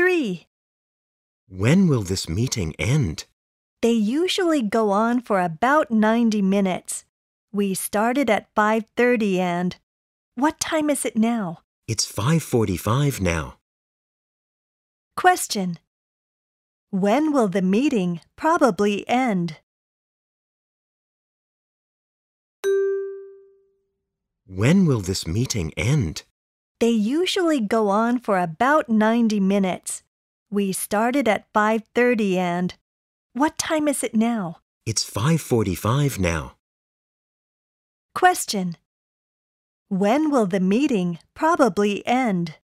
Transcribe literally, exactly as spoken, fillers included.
three. When will this meeting end? They usually go on for about ninety minutes. We started at five thirty and… What time is it now? It's five forty-five now. Question. When will the meeting probably end? When will this meeting end? They usually go on for about ninety minutes. We started at five thirty and… What time is it now? It's five forty-five now. Question. When will the meeting probably end?